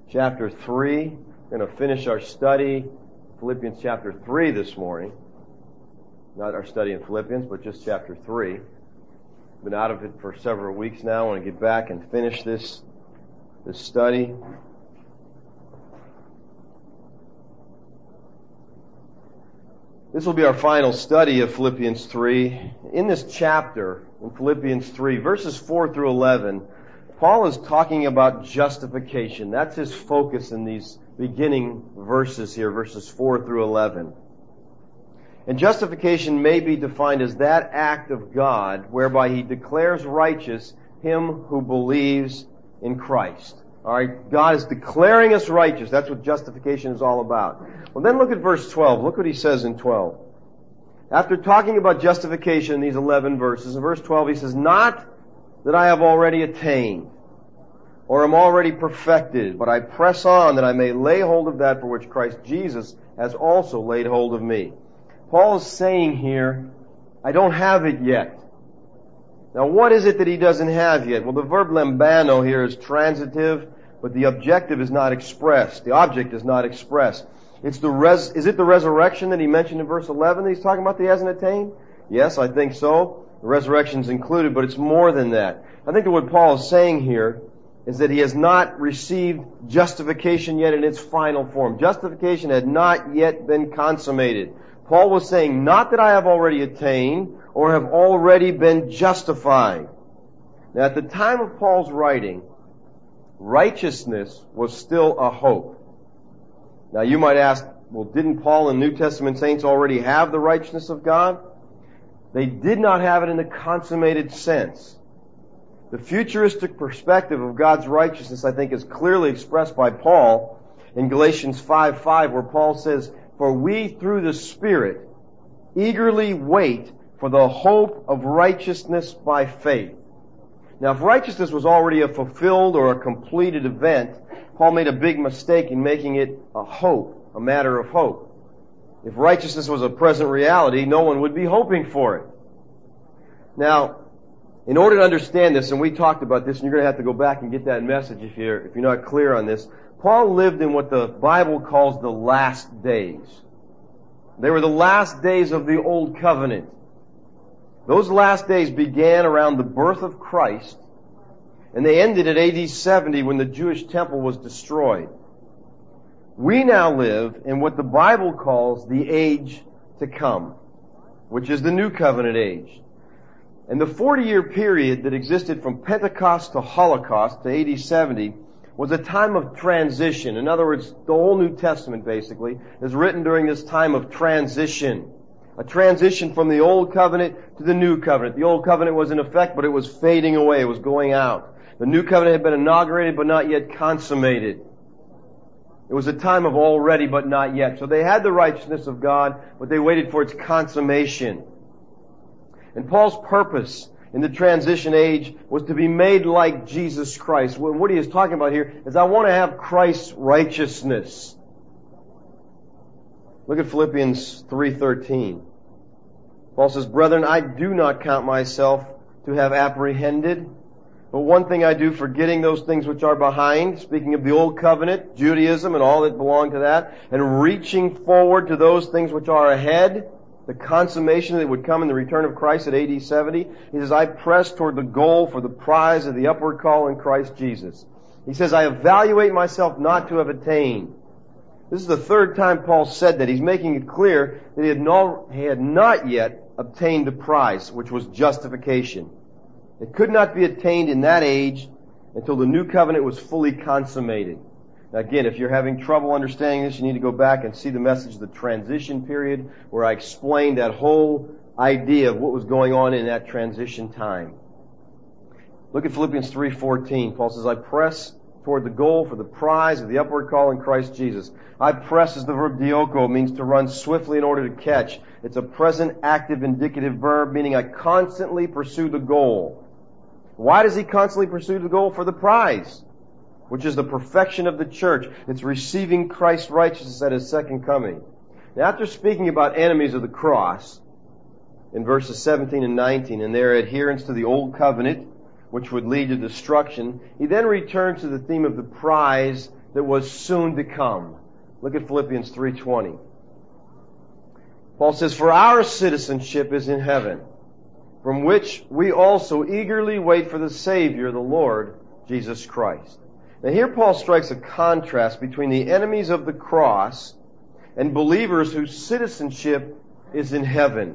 chapter 3. We're going to finish our study, Philippians chapter 3 this morning. Not our study in Philippians, but just chapter 3. Been out of it for several weeks now. I want to get back and finish this study. This will be our final study of Philippians 3. In this chapter, in Philippians 3, verses 4 through 11, Paul is talking about justification. That's his focus in these beginning verses here, verses 4 through 11. And justification may be defined as that act of God whereby He declares righteous him who believes in Christ. Alright, God is declaring us righteous. That's what justification is all about. Well, then look at verse 12. Look what he says in 12. After talking about justification in these 11 verses, in verse 12 he says, "Not that I have already attained, or am already perfected, but I press on that I may lay hold of that for which Christ Jesus has also laid hold of me." Paul is saying here, I don't have it yet. Now what is it that he doesn't have yet? Well, the verb lambano here is transitive, but the objective is not expressed. The object is not expressed. Is it the resurrection that he mentioned in verse 11 that he's talking about that he hasn't attained? Yes, I think so. The resurrection is included, but it's more than that. I think that what Paul is saying here is that he has not received justification yet in its final form. Justification had not yet been consummated. Paul was saying, not that I have already attained or have already been justified. Now, at the time of Paul's writing, righteousness was still a hope. Now, you might ask, well, didn't Paul and New Testament saints already have the righteousness of God? They did not have it in the consummated sense. The futuristic perspective of God's righteousness, I think, is clearly expressed by Paul in Galatians 5:5, where Paul says, "For we through the Spirit eagerly wait for the hope of righteousness by faith." Now, if righteousness was already a fulfilled or a completed event, Paul made a big mistake in making it a hope, a matter of hope. If righteousness was a present reality, no one would be hoping for it. Now, in order to understand this, and we talked about this, and you're going to have to go back and get that message if you're not clear on this, Paul lived in what the Bible calls the last days. They were the last days of the Old Covenant. Those last days began around the birth of Christ, and they ended at AD 70 when the Jewish temple was destroyed. We now live in what the Bible calls the age to come, which is the New Covenant age. And the 40-year period that existed from Pentecost to Holocaust to AD 70 was a time of transition. In other words, the whole New Testament basically is written during this time of transition. A transition from the Old Covenant to the New Covenant. The Old Covenant was in effect, but it was fading away. It was going out. The New Covenant had been inaugurated, but not yet consummated. It was a time of already, but not yet. So they had the righteousness of God, but they waited for its consummation. And Paul's purpose in the transition age was to be made like Jesus Christ. What he is talking about here is I want to have Christ's righteousness. Look at Philippians 3:13. Paul says, "Brethren, I do not count myself to have apprehended, but one thing I do, forgetting those things which are behind," speaking of the Old Covenant, Judaism and all that belonged to that, "and reaching forward to those things which are ahead," the consummation that would come in the return of Christ at AD 70. He says, "I press toward the goal for the prize of the upward call in Christ Jesus." He says, "I evaluate myself not to have attained." This is the third time Paul said that. He's making it clear that he had not yet obtained the prize, which was justification. It could not be attained in that age until the new covenant was fully consummated. Now again, if you're having trouble understanding this, you need to go back and see the message of the transition period, where I explained that whole idea of what was going on in that transition time. Look at Philippians 3:14. Paul says, "I press toward the goal for the prize of the upward call in Christ Jesus." I press is the verb dioko. It means to run swiftly in order to catch. It's a present active indicative verb, meaning I constantly pursue the goal. Why does he constantly pursue the goal? For the prize, which is the perfection of the church. It's receiving Christ's righteousness at His second coming. Now, after speaking about enemies of the cross, in verses 17 and 19, and their adherence to the Old Covenant, which would lead to destruction, he then returns to the theme of the prize that was soon to come. Look at Philippians 3:20. Paul says, "For our citizenship is in heaven, from which we also eagerly wait for the Savior, the Lord Jesus Christ." Now here Paul strikes a contrast between the enemies of the cross and believers whose citizenship is in heaven.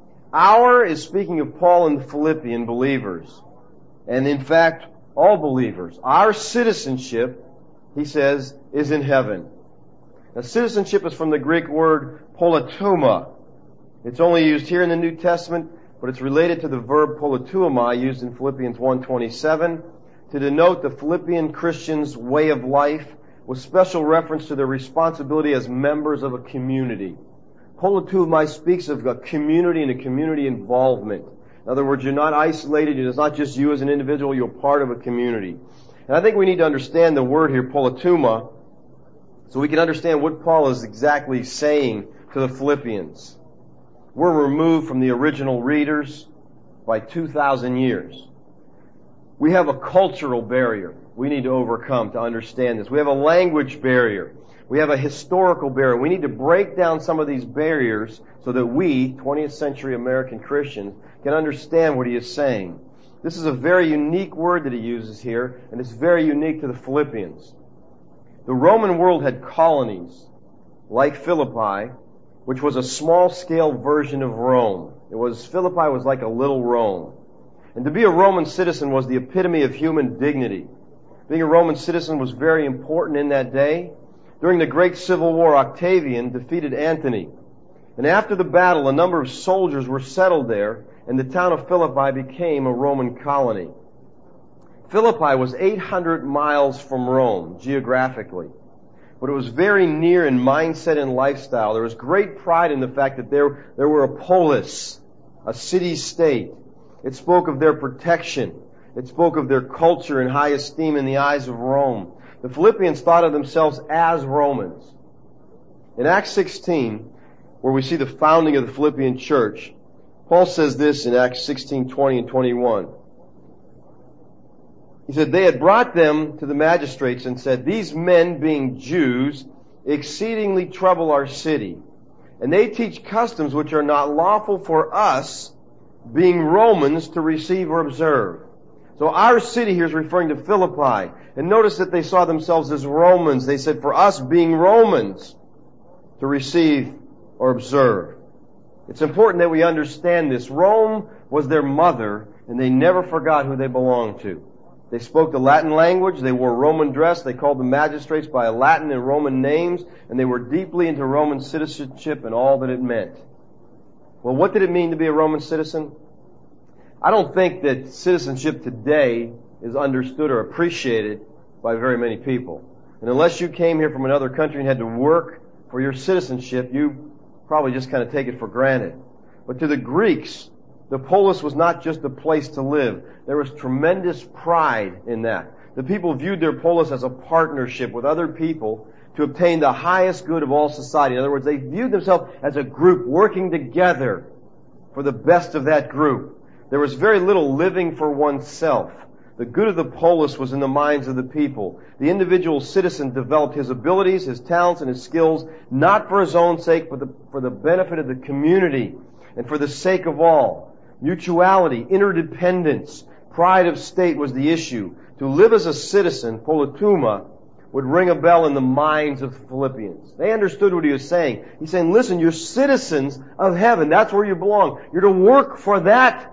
Our is speaking of Paul and the Philippian believers. And in fact, all believers. Our citizenship, he says, is in heaven. Now citizenship is from the Greek word politeuma. It's only used here in the New Testament, but it's related to the verb politeuma used in Philippians 1:27 to denote the Philippian Christians' way of life with special reference to their responsibility as members of a community. Politeuma speaks of a community and a community involvement. In other words, you're not isolated. It's not just you as an individual. You're part of a community. And I think we need to understand the word here, politeuma, so we can understand what Paul is exactly saying to the Philippians. We're removed from the original readers by 2,000 years. We have a cultural barrier we need to overcome to understand this. We have a language barrier. We have a historical barrier. We need to break down some of these barriers so that we, 20th century American Christians, can understand what he is saying. This is a very unique word that he uses here, and it's very unique to the Philippians. The Roman world had colonies, like Philippi, which was a small-scale version of Rome. Philippi was like a little Rome. And to be a Roman citizen was the epitome of human dignity. Being a Roman citizen was very important in that day. During the Great Civil War, Octavian defeated Antony. And after the battle, a number of soldiers were settled there, and the town of Philippi became a Roman colony. Philippi was 800 miles from Rome, geographically. But it was very near in mindset and lifestyle. There was great pride in the fact that there were a polis, a city-state. It spoke of their protection. It spoke of their culture and high esteem in the eyes of Rome. The Philippians thought of themselves as Romans. In Acts 16, where we see the founding of the Philippian church, Paul says this in Acts 16:20 and 21. He said, "They had brought them to the magistrates and said, 'These men, being Jews, exceedingly trouble our city, and they teach customs which are not lawful for us, being Romans, to receive or observe.'" So our city here is referring to Philippi. And notice that they saw themselves as Romans. They said, "For us, being Romans, to receive or observe." It's important that we understand this. Rome was their mother, and they never forgot who they belonged to. They spoke the Latin language. They wore Roman dress. They called the magistrates by Latin and Roman names, and they were deeply into Roman citizenship and all that it meant. Well, what did it mean to be a Roman citizen? I don't think that citizenship today is understood or appreciated by very many people. And unless you came here from another country and had to work for your citizenship, you probably just kind of take it for granted. But to the Greeks, the polis was not just a place to live. There was tremendous pride in that. The people viewed their polis as a partnership with other people to obtain the highest good of all society. In other words, they viewed themselves as a group working together for the best of that group. There was very little living for oneself. The good of the polis was in the minds of the people. The individual citizen developed his abilities, his talents, and his skills, not for his own sake, but for the benefit of the community and for the sake of all. Mutuality, interdependence, pride of state was the issue. To live as a citizen, politeuma, would ring a bell in the minds of the Philippians. They understood what he was saying. He's saying, listen, you're citizens of heaven. That's where you belong. You're to work for that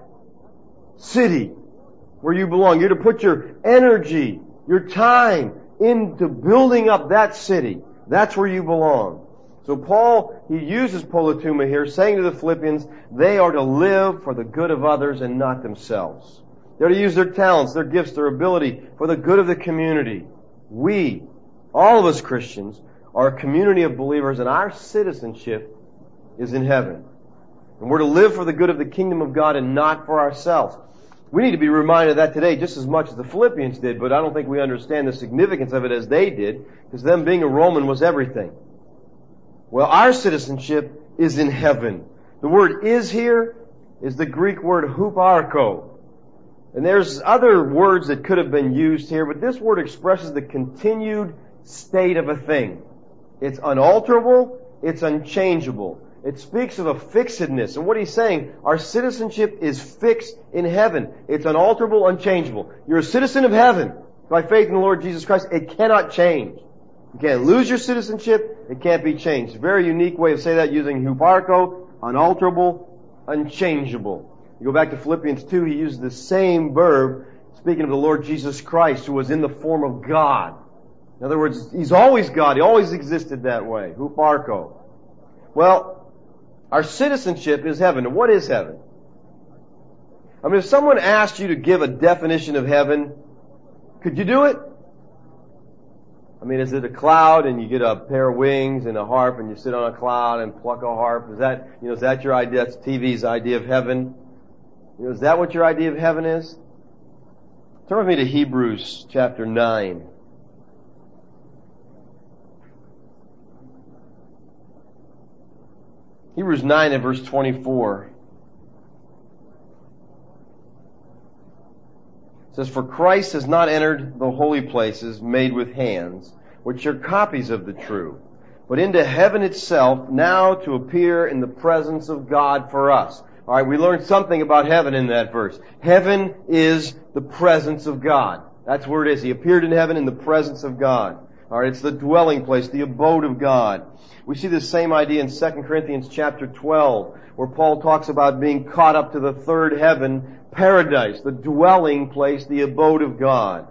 city where you belong. You're to put your energy, your time into building up that city. That's where you belong. So Paul, he uses politeuma here, saying to the Philippians, they are to live for the good of others and not themselves. They're to use their talents, their gifts, their ability for the good of the community. We, all of us Christians, are a community of believers, and our citizenship is in heaven. And we're to live for the good of the kingdom of God and not for ourselves. We need to be reminded of that today just as much as the Philippians did, but I don't think we understand the significance of it as they did, because them being a Roman was everything. Well, our citizenship is in heaven. The word "is" here is the Greek word huparko. And there's other words that could have been used here, but this word expresses the continued state of a thing. It's unalterable, it's unchangeable. It speaks of a fixedness. And what he's saying, our citizenship is fixed in heaven. It's unalterable, unchangeable. You're a citizen of heaven by faith in the Lord Jesus Christ. It cannot change. You can't lose your citizenship. It can't be changed. Very unique way of saying that using huparko, unalterable, unchangeable. You go back to Philippians 2, he uses the same verb speaking of the Lord Jesus Christ who was in the form of God. In other words, He's always God. He always existed that way. Huparko. Well, our citizenship is heaven. And what is heaven? I mean, if someone asked you to give a definition of heaven, could you do it? I mean, is it a cloud and you get a pair of wings and a harp and you sit on a cloud and pluck a harp? Is that your idea? That's TV's idea of heaven. Is that what your idea of heaven is? Turn with me to Hebrews chapter 9. Hebrews 9 and verse 24. It says, "For Christ has not entered the holy places made with hands, which are copies of the true, but into heaven itself, now to appear in the presence of God for us." All right, we learned something about heaven in that verse. Heaven is the presence of God. That's where it is. He appeared in heaven in the presence of God. All right, it's the dwelling place, the abode of God. We see this same idea in 2 Corinthians chapter 12, where Paul talks about being caught up to the third heaven, paradise, the dwelling place, the abode of God.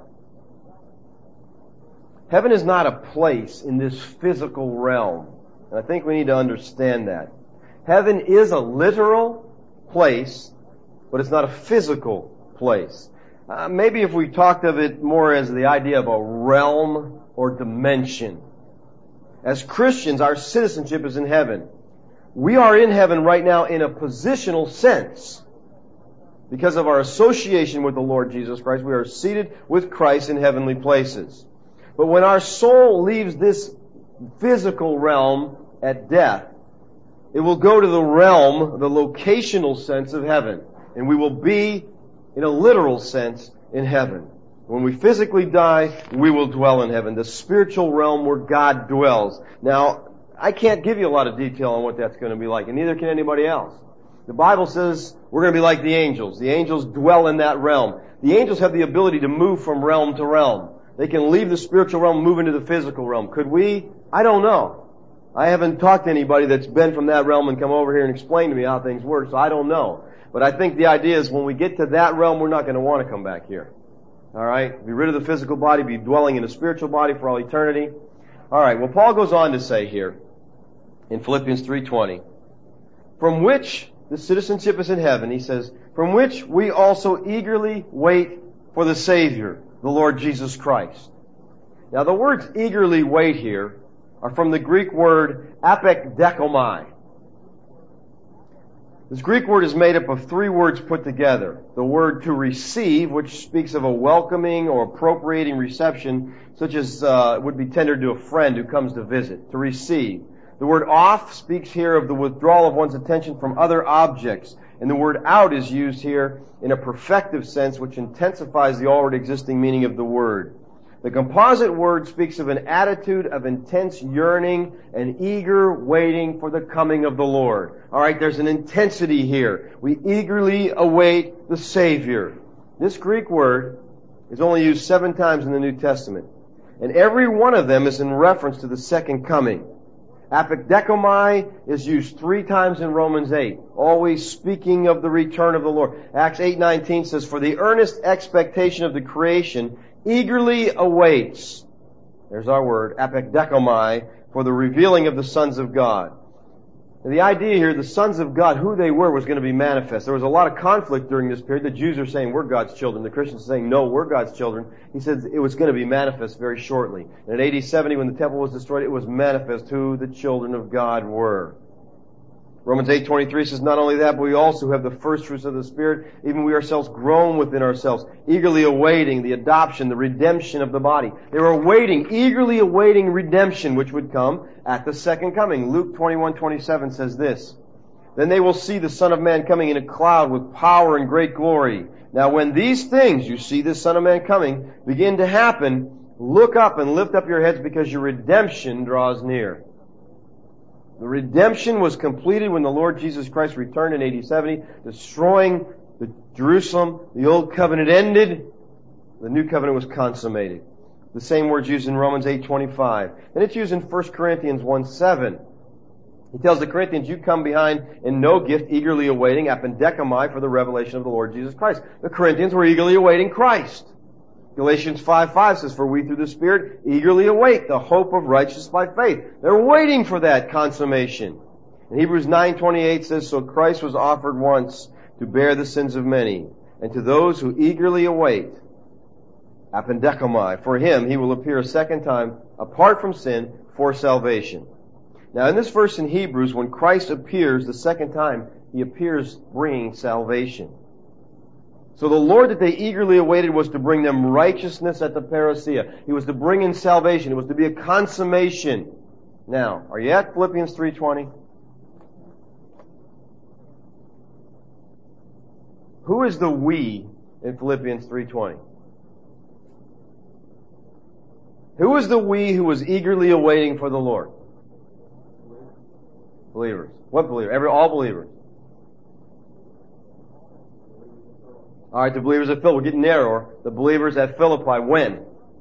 Heaven is not a place in this physical realm. And I think we need to understand that. Heaven is a literal place, but it's not a physical place. Maybe if we talked of it more as the idea of a realm or dimension. As Christians, our citizenship is in heaven. We are in heaven right now in a positional sense. Because of our association with the Lord Jesus Christ, we are seated with Christ in heavenly places. But when our soul leaves this physical realm at death, it will go to the realm, the locational sense of heaven. And we will be, in a literal sense, in heaven. When we physically die, we will dwell in heaven, the spiritual realm where God dwells. Now, I can't give you a lot of detail on what that's going to be like, and neither can anybody else. The Bible says we're going to be like the angels. The angels dwell in that realm. The angels have the ability to move from realm to realm. They can leave the spiritual realm and move into the physical realm. Could we? I don't know. I haven't talked to anybody that's been from that realm and come over here and explained to me how things work, so I don't know. But I think the idea is when we get to that realm, we're not going to want to come back here. All right? Be rid of the physical body, be dwelling in a spiritual body for all eternity. All right, well, Paul goes on to say here in Philippians 3:20, from which the citizenship is in heaven, he says, from which we also eagerly wait for the Savior, the Lord Jesus Christ. Now, the words eagerly wait here are from the Greek word apekdekomai. This Greek word is made up of three words put together. The word to receive, which speaks of a welcoming or appropriating reception, such as would be tendered to a friend who comes to visit. To receive. The word off speaks here of the withdrawal of one's attention from other objects. And the word out is used here in a perfective sense, which intensifies the already existing meaning of the word. The composite word speaks of an attitude of intense yearning and eager waiting for the coming of the Lord. All right, there's an intensity here. We eagerly await the Savior. This Greek word is only used 7 times in the New Testament. And every one of them is in reference to the second coming. Apekdekomai is used 3 times in Romans 8, always speaking of the return of the Lord. Acts 8:19 says, for the earnest expectation of the creation eagerly awaits, there's our word, apekdekomai, for the revealing of the sons of God. And the idea here, the sons of God, who they were, was going to be manifest. There was a lot of conflict during this period. The Jews are saying, we're God's children. The Christians are saying, no, we're God's children. He said it was going to be manifest very shortly. And in AD 70, when the temple was destroyed, it was manifest who the children of God were. Romans 8:23 says, not only that, but we also have the first fruits of the Spirit, even we ourselves groan within ourselves, eagerly awaiting the adoption, the redemption of the body. They were eagerly awaiting redemption, which would come at the second coming. Luke 21:27 says this, then they will see the Son of Man coming in a cloud with power and great glory. Now when these things, you see the Son of Man coming, begin to happen, Look up and lift up your heads because your redemption draws near. The redemption was completed when the Lord Jesus Christ returned in AD 70, destroying the Jerusalem. The old covenant ended. The new covenant was consummated. The same word's used in Romans 8:25. And it's used in 1 Corinthians 1:7. He tells the Corinthians, you come behind in no gift, eagerly awaiting appendekamai for the revelation of the Lord Jesus Christ. The Corinthians were eagerly awaiting Christ. Galatians 5:5 says, for we through the Spirit eagerly await the hope of righteousness by faith. They're waiting for that consummation. And Hebrews 9:28 says, so Christ was offered once to bear the sins of many. And to those who eagerly await, appendekamai, for him he will appear a second time, apart from sin, for salvation. Now in this verse in Hebrews, when Christ appears the second time, He appears bringing salvation. So the Lord that they eagerly awaited was to bring them righteousness at the parousia. He was to bring in salvation. It was to be a consummation. Now, are you at Philippians 3:20? Who is the we in Philippians 3:20? Who is the we who was eagerly awaiting for the Lord? Believers. What believers? All believers. Alright, the believers at Philippi. We're getting narrower. The believers at Philippi. When?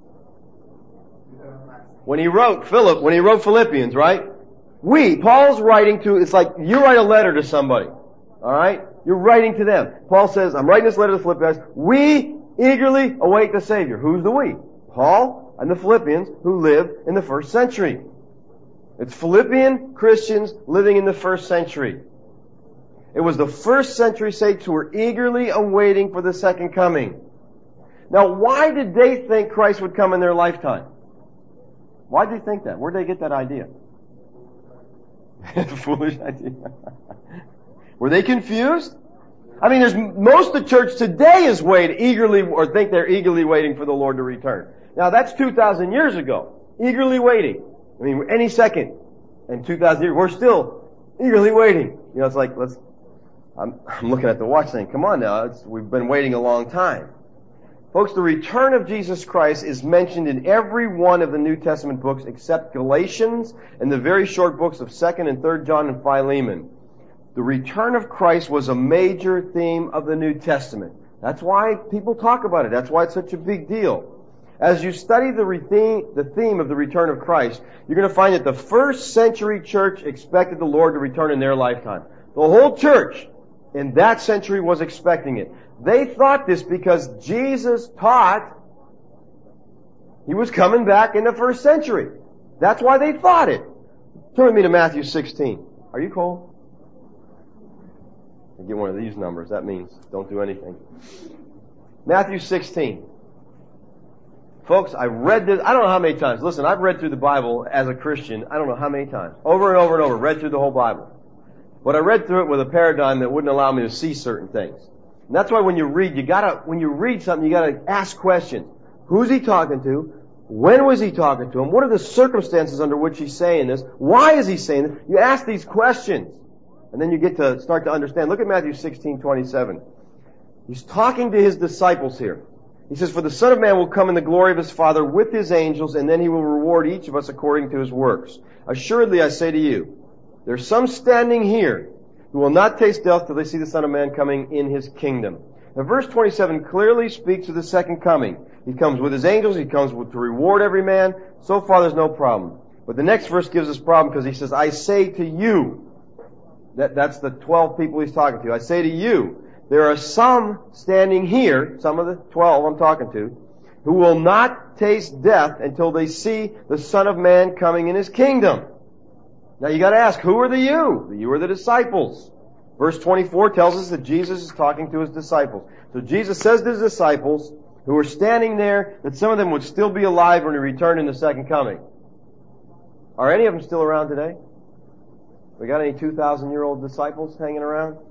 When he wrote Philippians, right? Paul's writing to, it's like you write a letter to somebody. Alright? You're writing to them. Paul says, I'm writing this letter to the Philippians. We eagerly await the Savior. Who's the we? Paul and the Philippians who live in the first century. It's Philippian Christians living in the first century. It was the first century saints who were eagerly awaiting for the second coming. Now, why did they think Christ would come in their lifetime? Why did they think that? Where did they get that idea? It's a foolish idea. Were they confused? I mean, most of the church today is eagerly, or think they're eagerly waiting for the Lord to return. Now, that's 2,000 years ago. Eagerly waiting. I mean, any second. In 2,000 years, we're still eagerly waiting. You know, it's like, I'm looking at the watch saying, come on now, we've been waiting a long time. Folks, the return of Jesus Christ is mentioned in every one of the New Testament books except Galatians and the very short books of 2nd and 3rd John and Philemon. The return of Christ was a major theme of the New Testament. That's why people talk about it. That's why it's such a big deal. As you study the theme of the return of Christ, you're going to find that the first century church expected the Lord to return in their lifetime. The whole church in that century was expecting it. They thought this because Jesus taught He was coming back in the first century. That's why they thought it. Turn with me to Matthew 16. Are you cold? I get one of these numbers. That means don't do anything. Matthew 16. Folks, I read this, I don't know how many times. Listen, I've read through the Bible as a Christian, I don't know how many times. Over and over and over, read through the whole Bible. But I read through it with a paradigm that wouldn't allow me to see certain things. And that's why when you read something, you gotta ask questions. Who's he talking to? When was he talking to him? What are the circumstances under which he's saying this? Why is he saying this? You ask these questions. And then you get to start to understand. Look at Matthew 16:27. He's talking to his disciples here. He says, for the Son of Man will come in the glory of His Father with His angels, and then He will reward each of us according to his works. Assuredly, I say to you, there's some standing here who will not taste death till they see the Son of Man coming in His kingdom. Now, verse 27 clearly speaks of the second coming. He comes with His angels. He comes to reward every man. So far, there's no problem. But the next verse gives us a problem because He says, I say to you. That's the 12 people He's talking to. I say to you, there are some standing here, some of the 12 I'm talking to, who will not taste death until they see the Son of Man coming in His kingdom. Now you gotta ask, who are the you? The you are the disciples. Verse 24 tells us that Jesus is talking to His disciples. So Jesus says to His disciples, who are standing there, that some of them would still be alive when He returned in the second coming. Are any of them still around today? We got any 2,000-year-old disciples hanging around?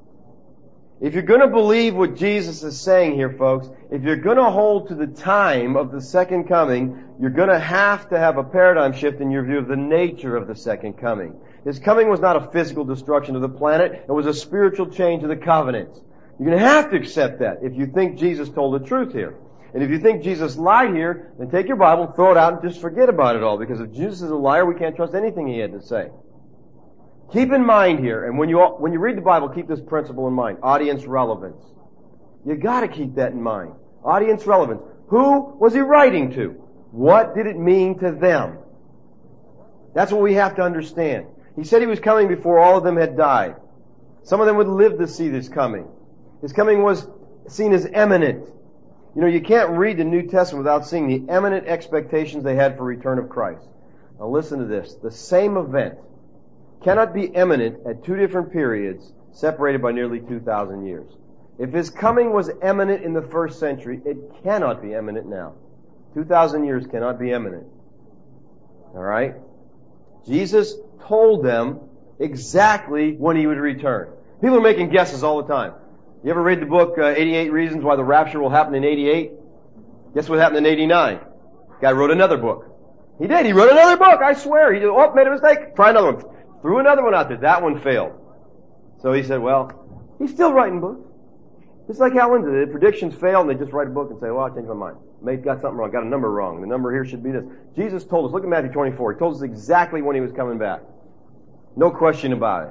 If you're going to believe what Jesus is saying here, folks, if you're going to hold to the time of the second coming, you're going to have a paradigm shift in your view of the nature of the second coming. His coming was not a physical destruction of the planet. It was a spiritual change of the covenant. You're going to have to accept that if you think Jesus told the truth here. And if you think Jesus lied here, then take your Bible, throw it out, and just forget about it all. Because if Jesus is a liar, we can't trust anything he had to say. Keep in mind here, and when you read the Bible, keep this principle in mind. Audience relevance. You gotta keep that in mind. Audience relevance. Who was he writing to? What did it mean to them? That's what we have to understand. He said he was coming before all of them had died. Some of them would live to see this coming. His coming was seen as imminent. You know, you can't read the New Testament without seeing the imminent expectations they had for return of Christ. Now listen to this. The same event cannot be imminent at two different periods separated by nearly 2,000 years. If his coming was imminent in the first century, it cannot be imminent now. 2,000 years cannot be imminent. Alright? Jesus told them exactly when he would return. People are making guesses all the time. You ever read the book 88 Reasons Why the Rapture Will Happen in 88? Guess what happened in 89? Guy wrote another book. He did. He wrote another book. I swear. He made a mistake. Try another one. Threw another one out there. That one failed. So he said, well, he's still writing books. Just like Hal Lindsey did. Predictions fail and they just write a book and say, well, I changed my mind. Maybe got something wrong. Got a number wrong. The number here should be this. Jesus told us. Look at Matthew 24. He told us exactly when he was coming back. No question about it.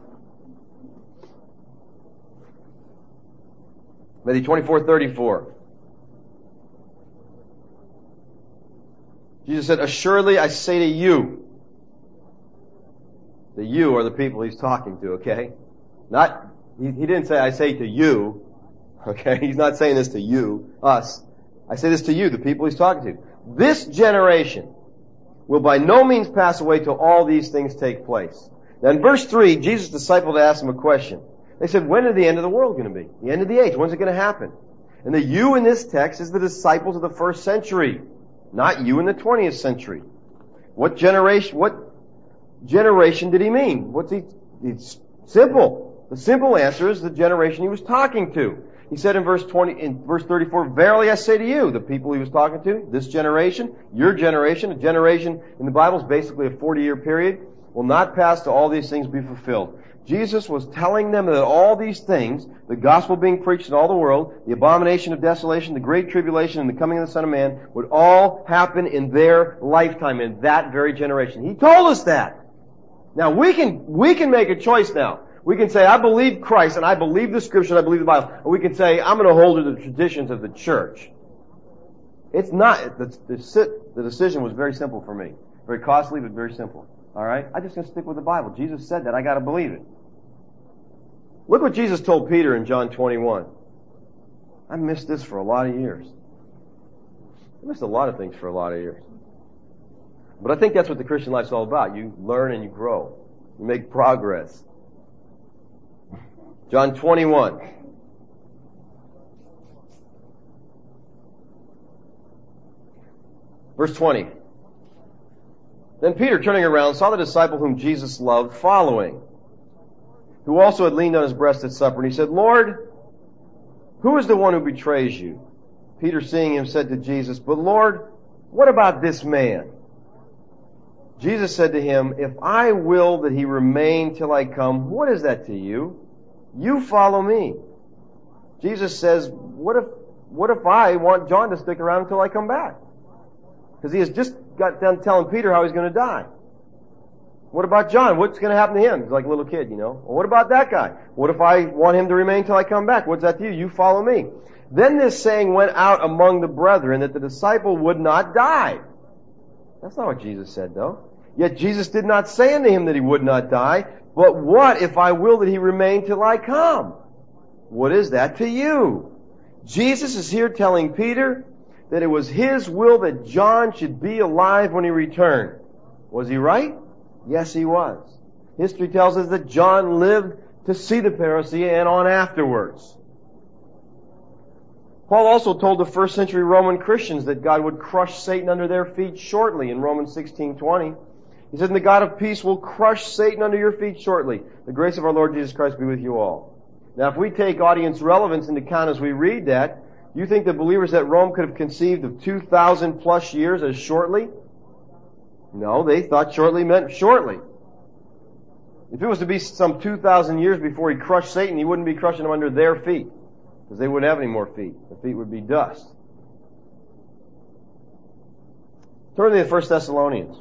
Matthew 24:34. Jesus said, assuredly I say to you. The you are the people he's talking to, okay? He didn't say I say to you. Okay? He's not saying this to you, us. I say this to you, the people he's talking to. This generation will by no means pass away till all these things take place. Now in verse 3, Jesus' disciples asked him a question. They said, when is the end of the world going to be? The end of the age. When's it going to happen? And the you in this text is the disciples of the first century, not you in the 20th century. What generation did he mean? It's simple. The simple answer is the generation he was talking to. He said in verse 34, verily I say to you, the people he was talking to, this generation, your generation, a generation in the Bible is basically a 40-year period, will not pass till all these things be fulfilled. Jesus was telling them that all these things, the gospel being preached in all the world, the abomination of desolation, the great tribulation, and the coming of the Son of Man, would all happen in their lifetime, in that very generation. He told us that. Now we can make a choice now. We can say, I believe Christ, and I believe the Scripture, and I believe the Bible. Or we can say, I'm going to hold to the traditions of the church. It's not, the decision was very simple for me. Very costly, but very simple. Alright? I'm just going to stick with the Bible. Jesus said that. I got to believe it. Look what Jesus told Peter in John 21. I missed this for a lot of years. I missed a lot of things for a lot of years. But I think that's what the Christian life's all about. You learn and you grow. You make progress. John 21. Verse 20. Then Peter, turning around, saw the disciple whom Jesus loved following, who also had leaned on his breast at supper, and he said, Lord, who is the one who betrays you? Peter, seeing him, said to Jesus, but Lord, what about this man? Jesus said to him, if I will that he remain till I come, what is that to you? You follow me. Jesus says, what if I want John to stick around until I come back? Because he has just got done telling Peter how he's going to die. What about John? What's going to happen to him? He's like a little kid, you know. Well, what about that guy? What if I want him to remain till I come back? What's that to you? You follow me. Then this saying went out among the brethren that the disciple would not die. That's not what Jesus said, though. Yet Jesus did not say unto him that he would not die, but what if I will that he remain till I come? What is that to you? Jesus is here telling Peter that it was his will that John should be alive when he returned. Was he right? Yes, he was. History tells us that John lived to see the parousia and on afterwards. Paul also told the first century Roman Christians that God would crush Satan under their feet shortly in Romans 16:20. He said, and the God of peace will crush Satan under your feet shortly. The grace of our Lord Jesus Christ be with you all. Now, if we take audience relevance into account as we read that, you think the believers at Rome could have conceived of 2,000 plus years as shortly? No, they thought shortly meant shortly. If it was to be some 2,000 years before he crushed Satan, he wouldn't be crushing them under their feet, because they wouldn't have any more feet. The feet would be dust. Turn to 1 Thessalonians.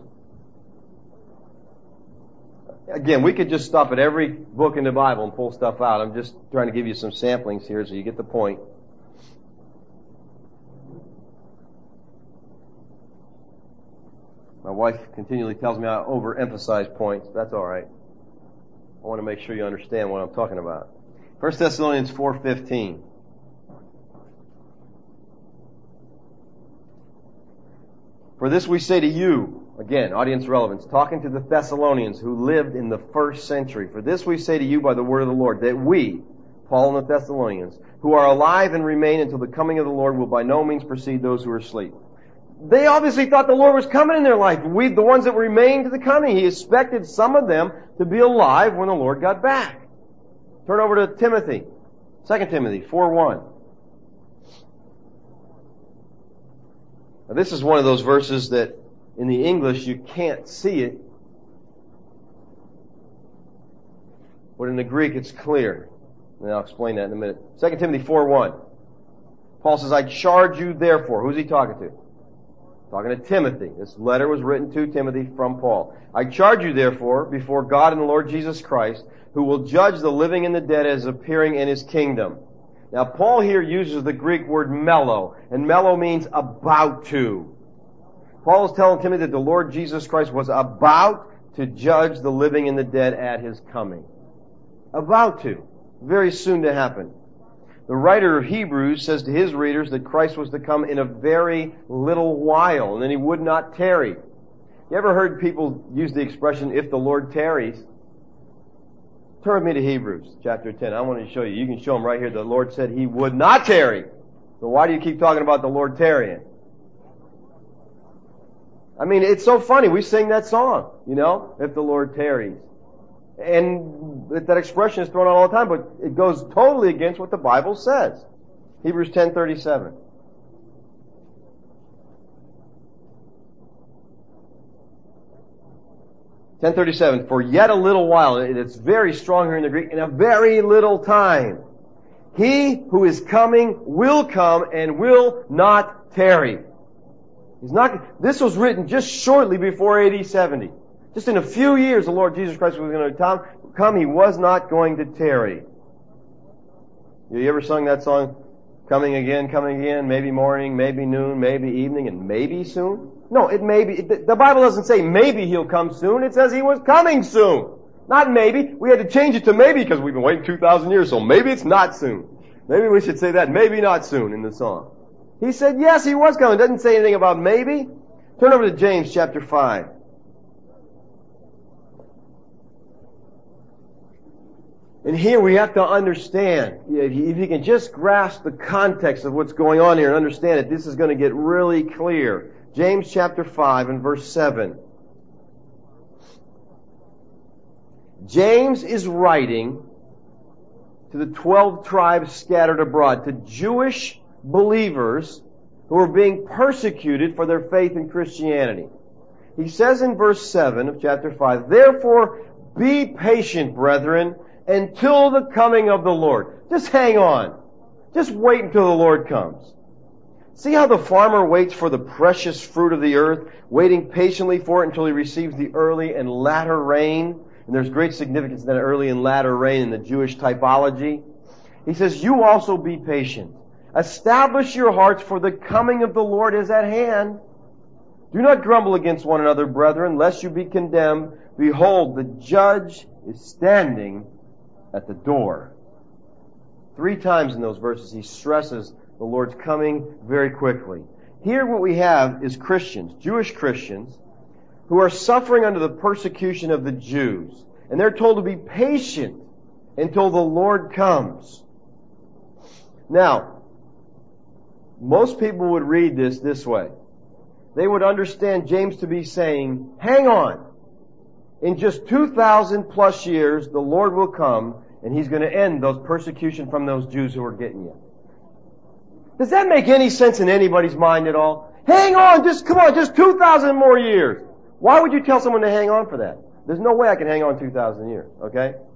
Again, we could just stop at every book in the Bible and pull stuff out. I'm just trying to give you some samplings here so you get the point. My wife continually tells me I overemphasize points. That's all right. I want to make sure you understand what I'm talking about. 1 Thessalonians 4:15. For this we say to you, again, audience relevance, talking to the Thessalonians who lived in the first century. For this we say to you by the word of the Lord, that we, Paul and the Thessalonians, who are alive and remain until the coming of the Lord, will by no means precede those who are asleep. They obviously thought the Lord was coming in their life. We, the ones that remained to the coming, He expected some of them to be alive when the Lord got back. Turn over to Timothy. 2 Timothy 4:1. Now this is one of those verses that in the English you can't see it, but in the Greek it's clear. And I'll explain that in a minute. 2 Timothy 4:1. Paul says, I charge you therefore. Who's he talking to? Talking to Timothy. This letter was written to Timothy from Paul. I charge you therefore before God and the Lord Jesus Christ, who will judge the living and the dead as appearing in His kingdom. Now Paul here uses the Greek word mello, and mello means about to. Paul is telling Timothy that the Lord Jesus Christ was about to judge the living and the dead at His coming. About to. Very soon to happen. The writer of Hebrews says to his readers that Christ was to come in a very little while, and then He would not tarry. You ever heard people use the expression, if the Lord tarries? Turn with me to Hebrews chapter 10. I want to show you. You can show them right here. The Lord said He would not tarry. So why do you keep talking about the Lord tarrying? I mean, it's so funny. We sing that song, if the Lord tarries. And that expression is thrown out all the time, but it goes totally against what the Bible says. Hebrews 10:37. For yet a little while, it's very strong here in the Greek, in a very little time, He who is coming will come and will not tarry. This was written just shortly before AD 70. Just in a few years, the Lord Jesus Christ was going to come. He was not going to tarry. You ever sung that song? Coming again, maybe morning, maybe noon, maybe evening, and maybe soon? No, it may be. The Bible doesn't say maybe He'll come soon. It says He was coming soon. Not maybe. We had to change it to maybe because we've been waiting 2,000 years, so maybe it's not soon. Maybe we should say that, maybe not soon in the song. He said yes, He was coming. It doesn't say anything about maybe. Turn over to James chapter 5. And here we have to understand, if you can just grasp the context of what's going on here and understand it, this is going to get really clear. James chapter 5 and verse 7. James is writing to the 12 tribes scattered abroad, to Jewish believers who are being persecuted for their faith in Christianity. He says in verse 7 of chapter 5, Therefore be patient, brethren, until the coming of the Lord. Just hang on. Just wait until the Lord comes. See how the farmer waits for the precious fruit of the earth, waiting patiently for it until he receives the early and latter rain? And there's great significance in that early and latter rain in the Jewish typology. He says, You also be patient. Establish your hearts, for the coming of the Lord is at hand. Do not grumble against one another, brethren, lest you be condemned. Behold, the judge is standing at the door. 3 times in those verses he stresses the Lord's coming very quickly. Here what we have is Christians, Jewish Christians, who are suffering under the persecution of the Jews. And they're told to be patient until the Lord comes. Now, most people would read this way. They would understand James to be saying, hang on. In just 2,000 plus years, the Lord will come and He's going to end those persecution from those Jews who are getting you. Does that make any sense in anybody's mind at all? Hang on, just 2,000 more years. Why would you tell someone to hang on for that? There's no way I can hang on 2,000 years, okay?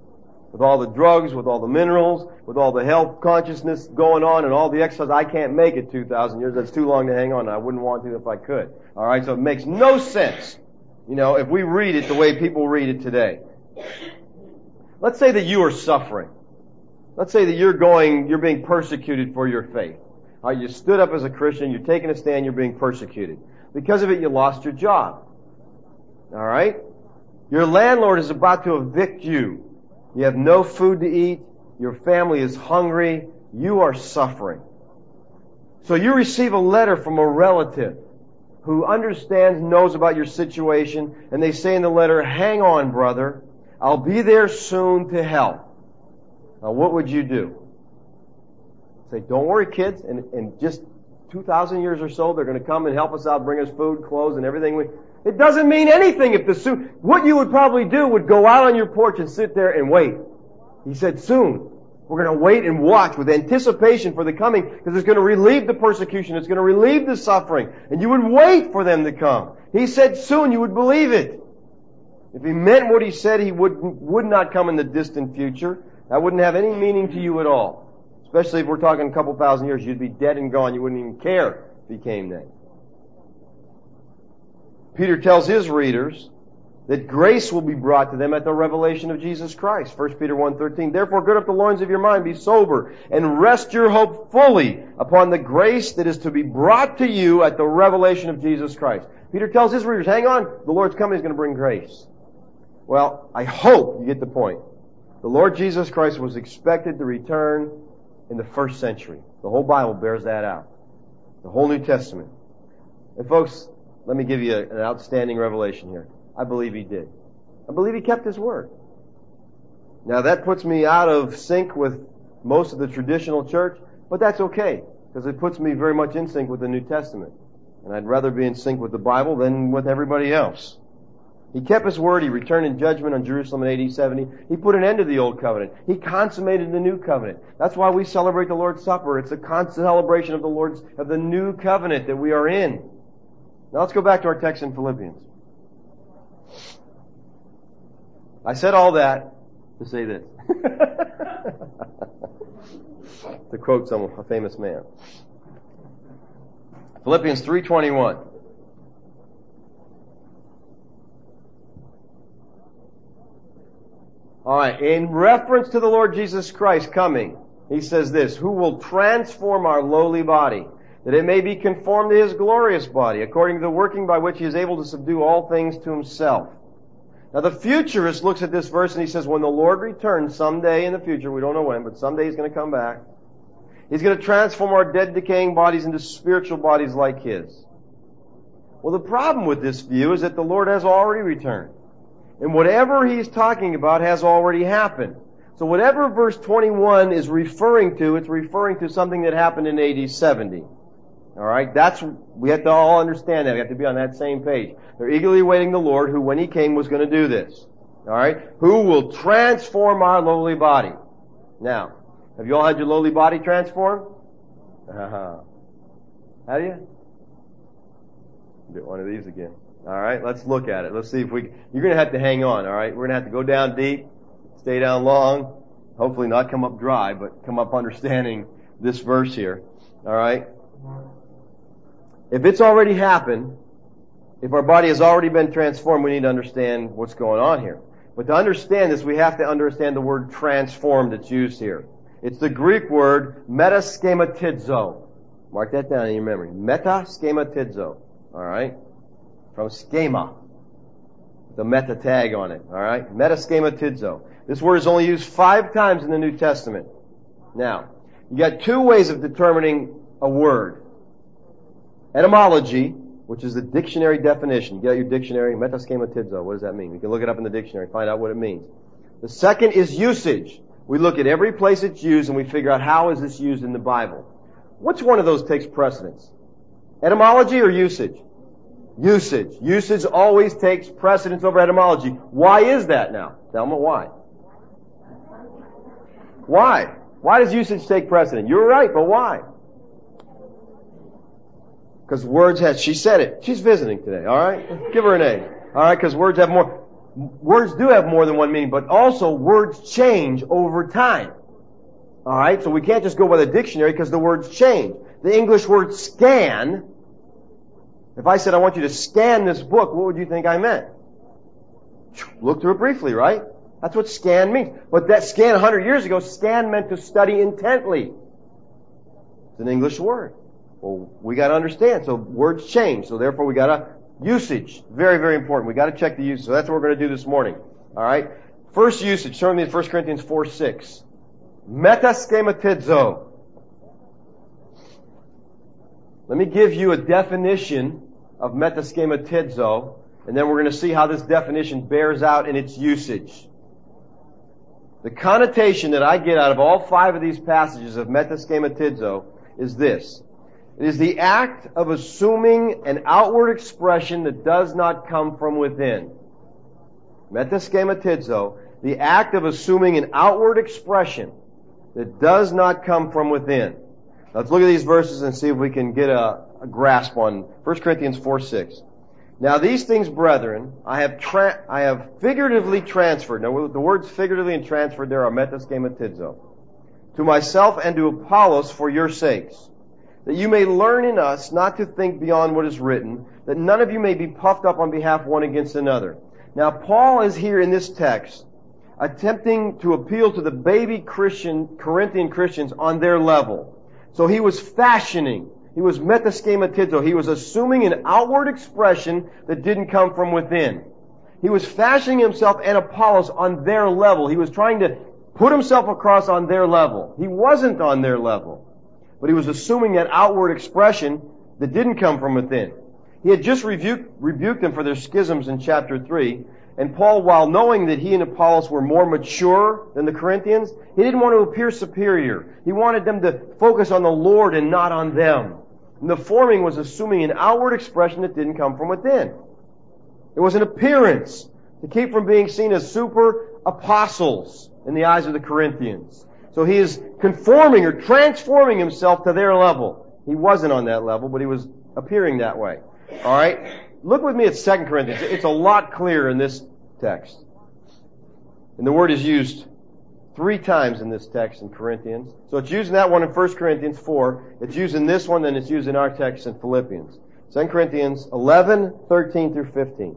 With all the drugs, with all the minerals, with all the health consciousness going on and all the exercise, I can't make it 2,000 years. That's too long to hang on. I wouldn't want to if I could. Alright, so it makes no sense, if we read it the way people read it today. Let's say that you are suffering. Let's say that you're being persecuted for your faith. You stood up as a Christian, you're taking a stand, you're being persecuted. Because of it, you lost your job. Alright? Your landlord is about to evict you. You have no food to eat. Your family is hungry. You are suffering. So you receive a letter from a relative who understands, knows about your situation, and they say in the letter, hang on, brother. I'll be there soon to help. Now, what would you do? Say, don't worry, kids. In just 2,000 years or so, they're going to come and help us out, bring us food, clothes, and everything. It doesn't mean anything if what you would probably do would go out on your porch and sit there and wait. He said, soon. We're going to wait and watch with anticipation for the coming, because it's going to relieve the persecution. It's going to relieve the suffering. And you would wait for them to come. He said soon. You would believe it. If he meant what he said, he would not come in the distant future. That wouldn't have any meaning to you at all. Especially if we're talking a couple thousand years. You'd be dead and gone. You wouldn't even care if he came then. Peter tells his readers that grace will be brought to them at the revelation of Jesus Christ. 1 Peter 1:13. Therefore, gird up the loins of your mind, be sober, and rest your hope fully upon the grace that is to be brought to you at the revelation of Jesus Christ. Peter tells his readers, hang on, the Lord's coming is going to bring grace. Well, I hope you get the point. The Lord Jesus Christ was expected to return in the first century. The whole Bible bears that out. The whole New Testament. And folks, let me give you an outstanding revelation here. I believe he did. I believe he kept his word. Now that puts me out of sync with most of the traditional church, but that's okay, because it puts me very much in sync with the New Testament. And I'd rather be in sync with the Bible than with everybody else. He kept his word. He returned in judgment on Jerusalem in AD 70. He put an end to the old covenant. He consummated the new covenant. That's why we celebrate the Lord's Supper. It's a celebration of the new covenant that we are in. Now let's go back to our text in Philippians. I said all that to say this. To quote a famous man. Philippians 3:21. Alright, in reference to the Lord Jesus Christ coming, he says this, who will transform our lowly body, that it may be conformed to his glorious body, according to the working by which he is able to subdue all things to himself. Now the futurist looks at this verse and he says, when the Lord returns someday in the future, we don't know when, but someday he's going to come back, he's going to transform our dead, decaying bodies into spiritual bodies like his. Well, the problem with this view is that the Lord has already returned. And whatever he's talking about has already happened. So whatever verse 21 is referring to, it's referring to something that happened in AD 70. Alright? We have to all understand that. We have to be on that same page. They're eagerly awaiting the Lord who, when he came, was going to do this. Alright? Who will transform our lowly body. Now, have you all had your lowly body transformed? Have you? Get one of these again. Alright, let's look at it. Let's see if you're going to have to hang on, alright? We're going to have to go down deep, stay down long, hopefully not come up dry, but come up understanding this verse here. Alright? If it's already happened, if our body has already been transformed, we need to understand what's going on here. But to understand this, we have to understand the word transformed that's used here. It's the Greek word metaschematizo. Mark that down in your memory. Metaschematizo. Alright? From schema. The meta tag on it. Alright? Metaschematizo. This word is only used 5 times in the New Testament. Now, you got 2 ways of determining a word. Etymology, which is the dictionary definition. You get out your dictionary, metaschematizo. What does that mean? You can look it up in the dictionary, find out what it means. The second is usage. We look at every place it's used and we figure out how is this used in the Bible. Which one of those takes precedence? Etymology or usage? Usage. Usage always takes precedence over etymology. Why is that now? Tell me why. Why? Why does usage take precedence? You're right, but why? Because words she said it. She's visiting today, alright? Give her an A. Alright, because words have more. Words do have more than one meaning, but also words change over time. Alright, so we can't just go by the dictionary because the words change. The English word scan, if I said I want you to scan this book, what would you think I meant? Look through it briefly, right? That's what scan means. But that scan 100 years ago, scan meant to study intently. It's an English word. Well, we got to understand. So words change. So therefore we got to usage. Very, very important. We got to check the usage. So that's what we're going to do this morning. All right. First usage. Turn with me to 1 Corinthians 4:6. Metaschematizo. Let me give you a definition of metaschematizo, and then we're going to see how this definition bears out in its usage. The connotation that I get out of all 5 of these passages of metaschematizo is this. It is the act of assuming an outward expression that does not come from within. Metaschematizo, the act of assuming an outward expression that does not come from within. Now let's look at these verses and see if we can get a grasp on 1 Corinthians 4:6. Now these things, brethren, I have figuratively transferred. Now the words figuratively and transferred there are metaschematizo. To myself and to Apollos for your sakes, that you may learn in us not to think beyond what is written, that none of you may be puffed up on behalf one against another. Now Paul is here in this text attempting to appeal to the baby Corinthian Christians on their level. So he was fashioning. He was metaschematizo. He was assuming an outward expression that didn't come from within. He was fashioning himself and Apollos on their level. He was trying to put himself across on their level. He wasn't on their level. But he was assuming that outward expression that didn't come from within. He had just rebuked them for their schisms in chapter 3. And Paul, while knowing that he and Apollos were more mature than the Corinthians, he didn't want to appear superior. He wanted them to focus on the Lord and not on them. And the forming was assuming an outward expression that didn't come from within. It was an appearance to keep from being seen as super apostles in the eyes of the Corinthians. So he is conforming or transforming himself to their level. He wasn't on that level, but he was appearing that way. All right? Look with me at 2 Corinthians. It's a lot clearer in this text. And the word is used 3 times in this text in Corinthians. So it's used in that one in 1 Corinthians 4. It's used in this one, then it's used in our text in Philippians. 2 Corinthians 11, 13 through 15.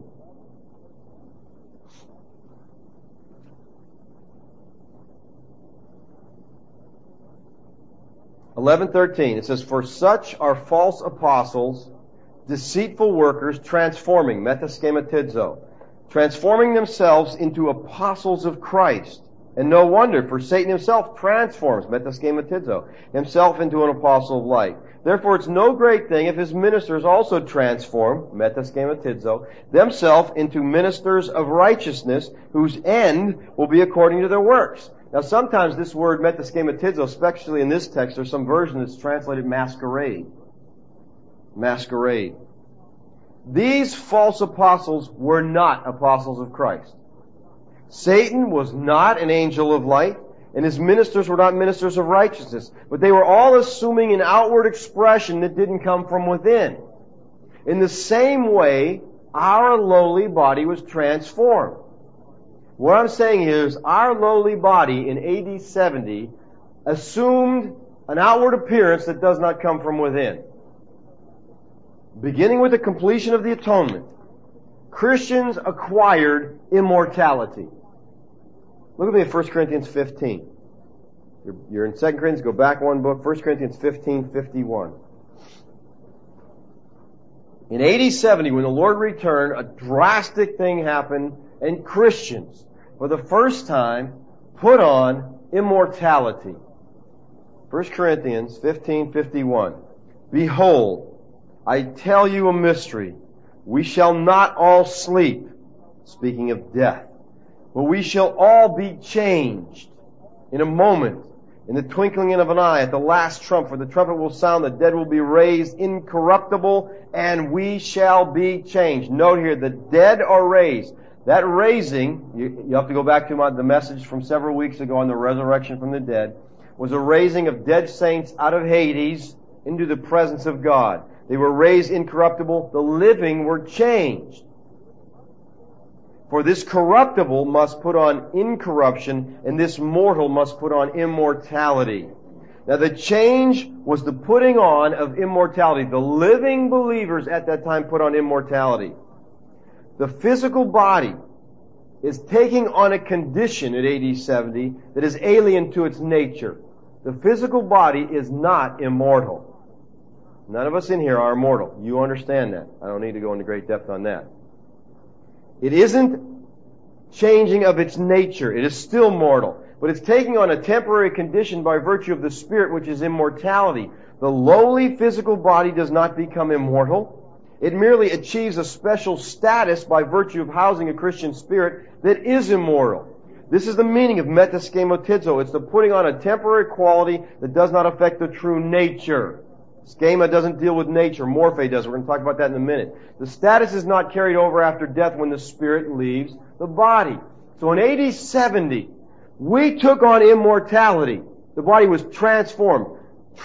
It says, for such are false apostles, deceitful workers, transforming, metaschematizo, transforming themselves into apostles of Christ. And no wonder, for Satan himself transforms, metaschematizo, himself into an apostle of light. Therefore it's no great thing if his ministers also transform, metaschematizo, themselves into ministers of righteousness, whose end will be according to their works. Now sometimes this word metaschematizo, especially in this text, there's some version that's translated masquerade. Masquerade. These false apostles were not apostles of Christ. Satan was not an angel of light, and his ministers were not ministers of righteousness. But they were all assuming an outward expression that didn't come from within. In the same way, our lowly body was transformed. What I'm saying here is our lowly body in AD 70 assumed an outward appearance that does not come from within. Beginning with the completion of the atonement, Christians acquired immortality. Look at me at 1 Corinthians 15. You're in 2 Corinthians, go back one book, 1 Corinthians 15:51. In AD 70, when the Lord returned, a drastic thing happened, and Christians, for the first time, put on immortality. 1 Corinthians 15:51. Behold, I tell you a mystery. We shall not all sleep, speaking of death, but we shall all be changed in a moment, in the twinkling of an eye, at the last trump, for the trumpet will sound, the dead will be raised incorruptible, and we shall be changed. Note here, the dead are raised. That raising, you have to go back to the message from several weeks ago on the resurrection from the dead, was a raising of dead saints out of Hades into the presence of God. They were raised incorruptible. The living were changed. For this corruptible must put on incorruption, and this mortal must put on immortality. Now the change was the putting on of immortality. The living believers at that time put on immortality. The physical body is taking on a condition at AD 70 that is alien to its nature. The physical body is not immortal. None of us in here are immortal. You understand that. I don't need to go into great depth on that. It isn't changing of its nature. It is still mortal. But it's taking on a temporary condition by virtue of the Spirit, which is immortality. The lowly physical body does not become immortal. It merely achieves a special status by virtue of housing a Christian spirit that is immortal. This is the meaning of metaschematizo. It's the putting on a temporary quality that does not affect the true nature. Schema doesn't deal with nature. Morphe does. We're going to talk about that in a minute. The status is not carried over after death when the spirit leaves the body. So in AD 70, we took on immortality. The body was transformed.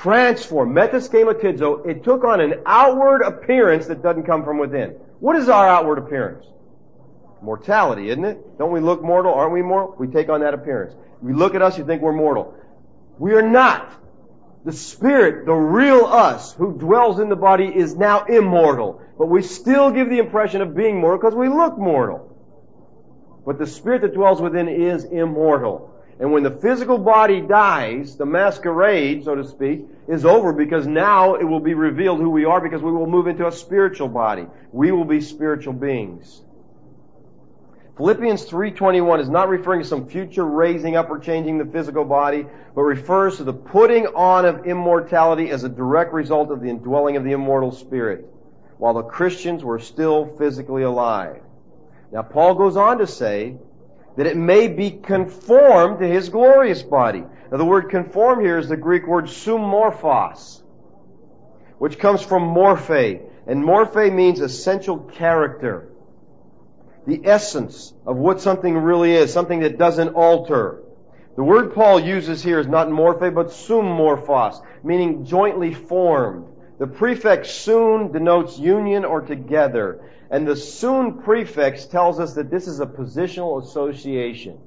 Metaschematizo. It took on an outward appearance that doesn't come from within. What is our outward appearance? Mortality, isn't it? Don't we look mortal? Aren't we mortal? We take on that appearance. If you look at us, you think we're mortal. We are not. The Spirit, the real us, who dwells in the body is now immortal. But we still give the impression of being mortal because we look mortal. But the Spirit that dwells within is immortal. And when the physical body dies, the masquerade, so to speak, is over because now it will be revealed who we are because we will move into a spiritual body. We will be spiritual beings. Philippians 3:21 is not referring to some future raising up or changing the physical body, but refers to the putting on of immortality as a direct result of the indwelling of the immortal Spirit, while the Christians were still physically alive. Now Paul goes on to say that it may be conformed to His glorious body. Now the word conform here is the Greek word summorphos, which comes from morphe, and morphe means essential character. The essence of what something really is, something that doesn't alter. The word Paul uses here is not morphe, but summorphos, meaning jointly formed. The prefix soon denotes union or together. And the soon prefix tells us that this is a positional association.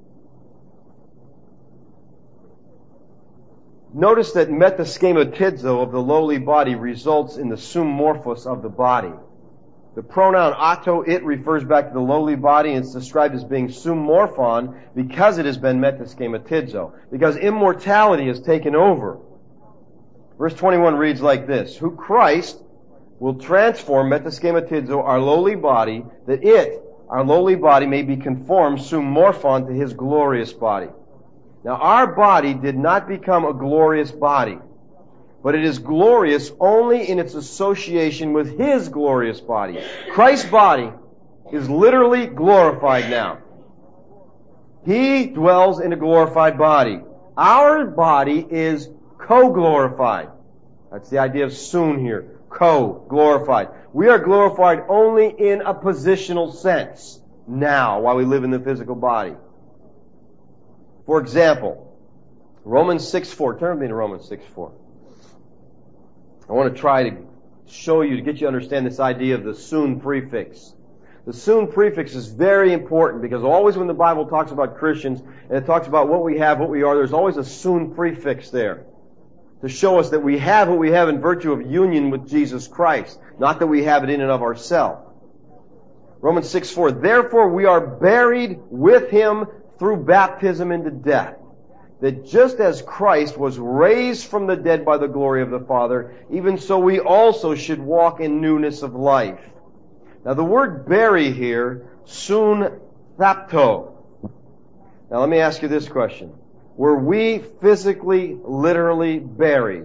Notice that metaschematizo of the lowly body results in the summorphos of the body. The pronoun auto, it, refers back to the lowly body, and it's described as being summorphon because it has been metaschematizo, because immortality has taken over. Verse 21 reads like this: Who Christ will transform metaschematizo, our lowly body, that it, our lowly body, may be conformed summorphon to His glorious body. Now our body did not become a glorious body, but it is glorious only in its association with His glorious body. Christ's body is literally glorified now. He dwells in a glorified body. Our body is co-glorified. That's the idea of soon here. Co-glorified. We are glorified only in a positional sense now while we live in the physical body. For example, Romans 6:4. Turn with me to Romans 6:4. I want to try to show you, to get you to understand this idea of the soon prefix. The soon prefix is very important because always when the Bible talks about Christians and it talks about what we have, what we are, there's always a soon prefix there to show us that we have what we have in virtue of union with Jesus Christ, not that we have it in and of ourselves. Romans 6:4, Therefore we are buried with Him through baptism into death, that just as Christ was raised from the dead by the glory of the Father, even so we also should walk in newness of life. Now the word bury here, soon thapto. Now let me ask you this question. Were we physically, literally buried?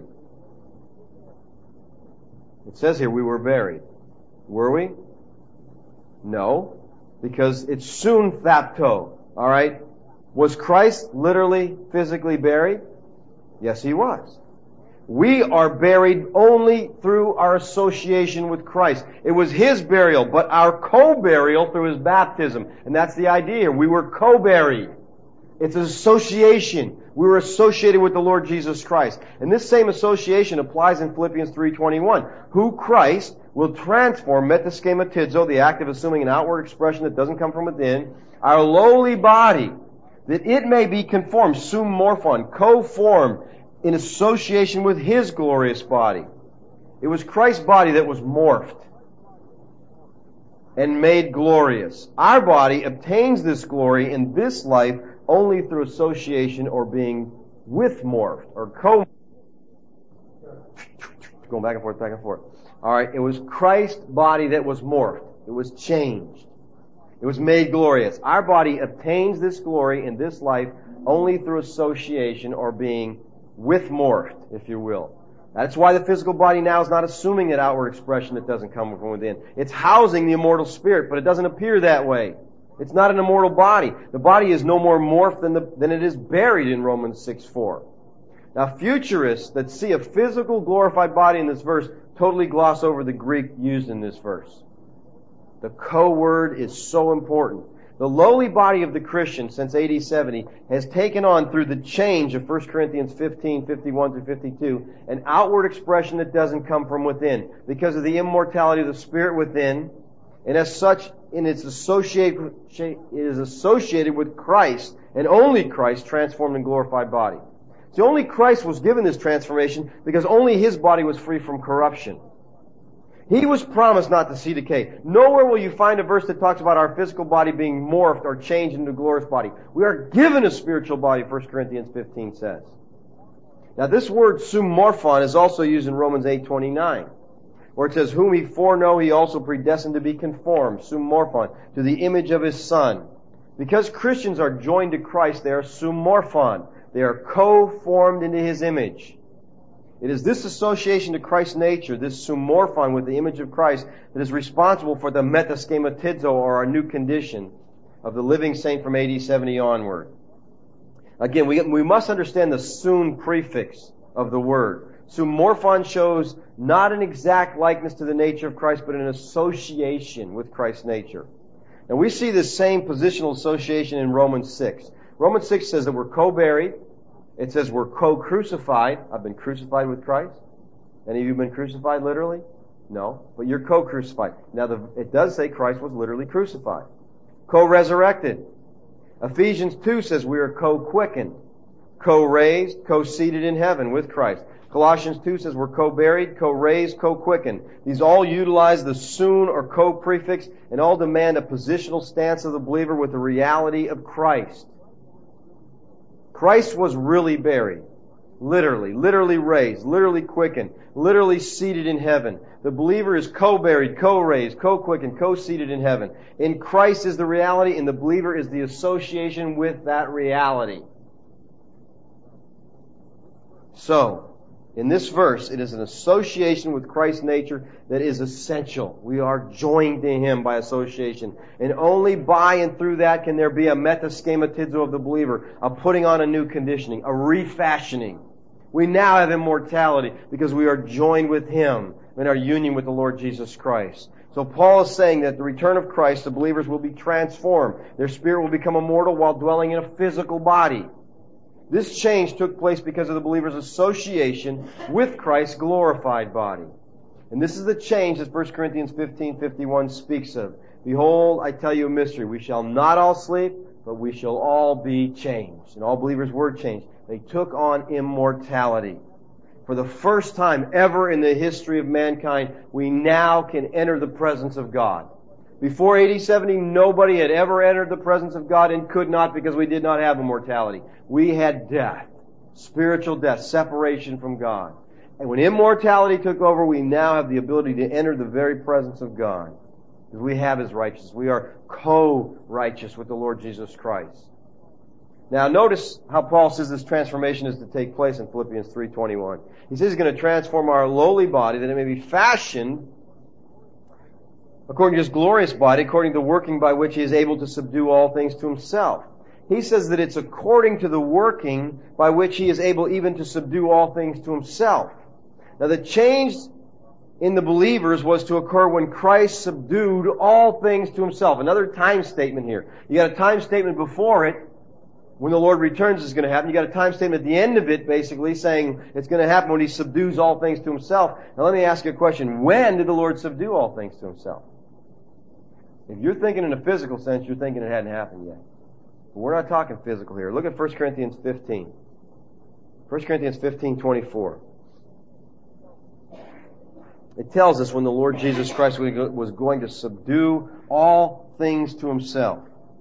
It says here we were buried. Were we? No, because it's soon thapto. All right? Was Christ literally, physically buried? Yes, He was. We are buried only through our association with Christ. It was His burial, but our co-burial through His baptism. And that's the idea here. We were co-buried. It's an association. We were associated with the Lord Jesus Christ. And this same association applies in Philippians 3:21. Who Christ will transform, metaschematizo, the act of assuming an outward expression that doesn't come from within, our lowly body, that it may be conformed, summorphon, co-formed in association with His glorious body. It was Christ's body that was morphed and made glorious. Our body obtains this glory in this life only through association or being with morphed or going back and forth, back and forth. Alright, it was Christ's body that was morphed. It was changed. It was made glorious. Our body obtains this glory in this life only through association or being with morphed, if you will. That's why the physical body now is not assuming that outward expression that doesn't come from within. It's housing the immortal spirit, but it doesn't appear that way. It's not an immortal body. The body is no more morphed than it is buried in Romans 6:4. Now, futurists that see a physical glorified body in this verse totally gloss over the Greek used in this verse. The co-word is so important. The lowly body of the Christian since AD 70 has taken on, through the change of 1 Corinthians 15:51 through 52, an outward expression that doesn't come from within because of the immortality of the spirit within, and as such, it is associated with Christ, and only Christ transformed and glorified body. See, only Christ was given this transformation because only His body was free from corruption. He was promised not to see decay. Nowhere will you find a verse that talks about our physical body being morphed or changed into a glorious body. We are given a spiritual body, 1 Corinthians 15 says. Now this word summorphon is also used in Romans 8:29, where it says, whom He foreknow, He also predestined to be conformed, summorphon, to the image of His Son. Because Christians are joined to Christ, they are summorphon. They are co-formed into His image. It is this association to Christ's nature, this summorphon with the image of Christ, that is responsible for the metaschematizo, or our new condition, of the living saint from AD 70 onward. Again, we must understand the sun prefix of the word. Summorphon shows not an exact likeness to the nature of Christ, but an association with Christ's nature. And we see this same positional association in Romans 6. Romans 6 says that we're co-buried. It says we're co-crucified. I've been crucified with Christ. Any of you been crucified literally? No. But you're co-crucified. Now it does say Christ was literally crucified. Co-resurrected. Ephesians 2 says we are co-quickened, co-raised, co-seated in heaven with Christ. Colossians 2 says we're co-buried, co-raised, co-quickened. These all utilize the soon or co-prefix and all demand a positional stance of the believer with the reality of Christ. Christ was really buried, literally raised, literally quickened, literally seated in heaven. The believer is co-buried, co-raised, co-quickened, co-seated in heaven. In Christ is the reality, and the believer is the association with that reality. So, in this verse, it is an association with Christ's nature that is essential. We are joined to Him by association. And only by and through that can there be a metaschematizo of the believer, a putting on a new conditioning, a refashioning. We now have immortality because we are joined with Him in our union with the Lord Jesus Christ. So Paul is saying that at the return of Christ, the believers will be transformed. Their spirit will become immortal while dwelling in a physical body. This change took place because of the believer's association with Christ's glorified body. And this is the change that 1 Corinthians 15:51 speaks of. Behold, I tell you a mystery. We shall not all sleep, but we shall all be changed. And all believers were changed. They took on immortality. For the first time ever in the history of mankind, we now can enter the presence of God. Before AD 70, nobody had ever entered the presence of God and could not because we did not have immortality. We had death, spiritual death, separation from God. And when immortality took over, we now have the ability to enter the very presence of God. Because we have His righteousness. We are co-righteous with the Lord Jesus Christ. Now notice how Paul says this transformation is to take place in Philippians 3:21. He says He's going to transform our lowly body that it may be fashioned according to His glorious body, according to the working by which He is able to subdue all things to Himself. He says that it's according to the working by which He is able even to subdue all things to Himself. Now the change in the believers was to occur when Christ subdued all things to Himself. Another time statement here. You got a time statement before it, When the Lord returns, it's going to happen. You got a time statement at the end of it, basically, saying it's going to happen when He subdues all things to Himself. Now let me ask you a question. When did the Lord subdue all things to Himself? If you're thinking in a physical sense, you're thinking it hadn't happened yet. But we're not talking physical here. Look at 1 Corinthians 15. 1 Corinthians 15:24. It tells us when the Lord Jesus Christ was going to subdue all things to Himself.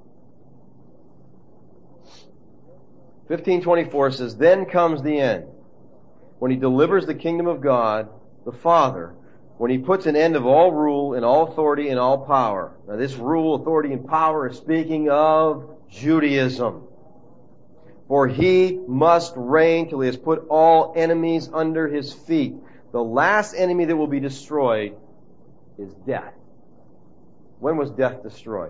15:24 says, "Then comes the end, when He delivers the kingdom of God, the Father, when He puts an end of all rule and all authority and all power." Now this rule, authority, and power is speaking of Judaism. "For He must reign till He has put all enemies under His feet." The last enemy that will be destroyed is death. When was death destroyed?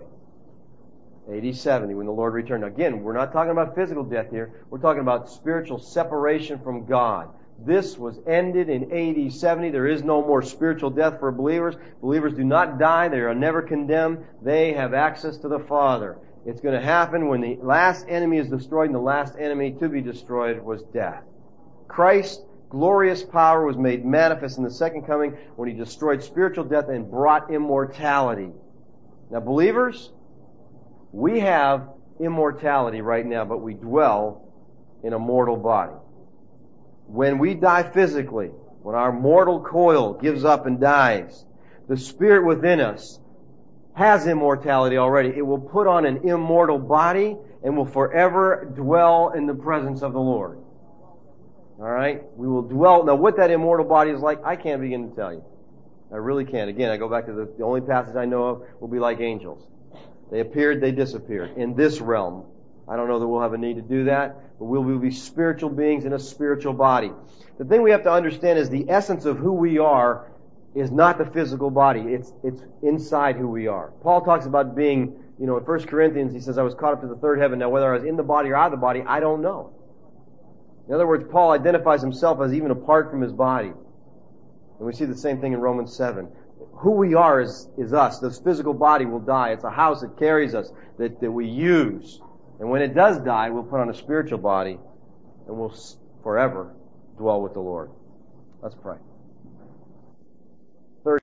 AD 70, when the Lord returned. Again, we're not talking about physical death here. We're talking about spiritual separation from God. This was ended in AD 70. There is no more spiritual death for believers. Believers do not die. They are never condemned. They have access to the Father. It's going to happen when the last enemy is destroyed, and the last enemy to be destroyed was death. Christ's glorious power was made manifest in the second coming when He destroyed spiritual death and brought immortality. Now, believers, we have immortality right now, but we dwell in a mortal body. When we die physically, when our mortal coil gives up and dies, the Spirit within us has immortality already. It will put on an immortal body and will forever dwell in the presence of the Lord. Alright? We will dwell. Now what that immortal body is like, I can't begin to tell you. I really can't. Again, I go back to the only passage I know of will be like angels. They appeared, they disappeared. In this realm, I don't know that we'll have a need to do that, but we will be spiritual beings in a spiritual body. The thing we have to understand is the essence of who we are is not the physical body. It's inside who we are. Paul talks about being, in 1 Corinthians, he says, I was caught up to the third heaven. Now, whether I was in the body or out of the body, I don't know. In other words, Paul identifies himself as even apart from his body. And we see the same thing in Romans 7. Who we are is us. This physical body will die. It's a house that carries us, that we use. And when it does die, we'll put on a spiritual body and we'll forever dwell with the Lord. Let's pray.